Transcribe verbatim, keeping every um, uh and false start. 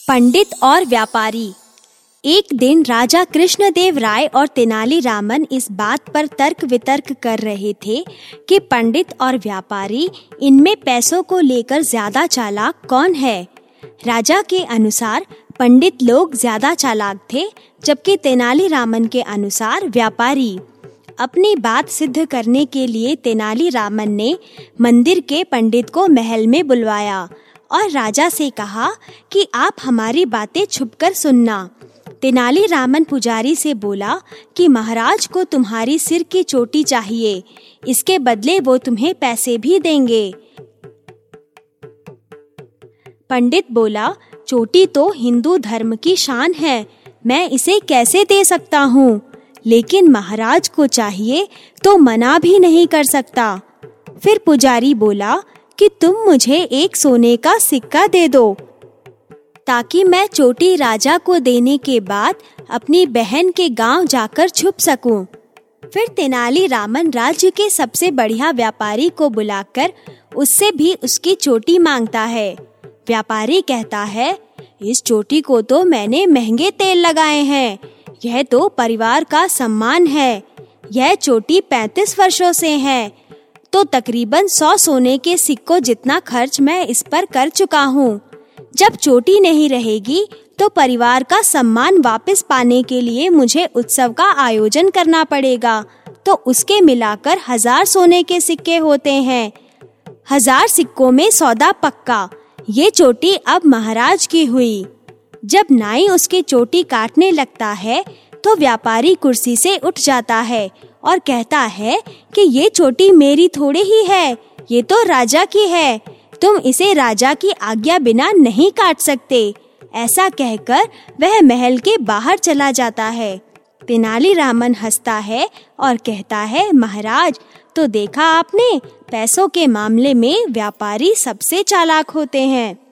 पंडित और व्यापारी। एक दिन राजा कृष्णदेव राय और तेनाली रामन इस बात पर तर्क वितर्क कर रहे थे कि पंडित और व्यापारी इनमें पैसों को लेकर ज्यादा चालाक कौन है। राजा के अनुसार पंडित लोग ज्यादा चालाक थे, जबकि तेनाली रामन के अनुसार व्यापारी। अपनी बात सिद्ध करने के लिए तेनाली रामन ने मंदिर के पंडित को महल में बुलवाया और राजा से कहा कि आप हमारी बातें छुपकर सुनना। तेनाली रामन पुजारी से बोला कि महाराज को तुम्हारी सिर की चोटी चाहिए, इसके बदले वो तुम्हें पैसे भी देंगे। पंडित बोला, चोटी तो हिंदू धर्म की शान है, मैं इसे कैसे दे सकता हूँ, लेकिन महाराज को चाहिए तो मना भी नहीं कर सकता। फिर पुजारी बोला कि तुम मुझे एक सोने का सिक्का दे दो, ताकि मैं चोटी राजा को देने के बाद अपनी बहन के गांव जाकर छुप सकूं। फिर तेनाली रामन राज्य के सबसे बढ़िया व्यापारी को बुलाकर उससे भी उसकी चोटी मांगता है। व्यापारी कहता है, इस चोटी को तो मैंने महंगे तेल लगाए हैं, यह तो परिवार का सम्मान है। यह चोटी पैंतीस वर्षों से है, तो तकरीबन सौ सोने के सिक्कों जितना खर्च मैं इस पर कर चुका हूँ। जब चोटी नहीं रहेगी तो परिवार का सम्मान वापस पाने के लिए मुझे उत्सव का आयोजन करना पड़ेगा, तो उसके मिलाकर हजार सोने के सिक्के होते हैं। हजार सिक्कों में सौदा पक्का। ये चोटी अब महाराज की हुई। जब नाई उसकी चोटी काटने लगता है तो व्यापारी कुर्सी से उठ जाता है और कहता है कि ये चोटी मेरी थोड़ी ही है, ये तो राजा की है, तुम इसे राजा की आज्ञा बिना नहीं काट सकते। ऐसा कहकर वह महल के बाहर चला जाता है। तेनाली रामन हंसता है और कहता है, महाराज, तो देखा आपने, पैसों के मामले में व्यापारी सबसे चालाक होते हैं।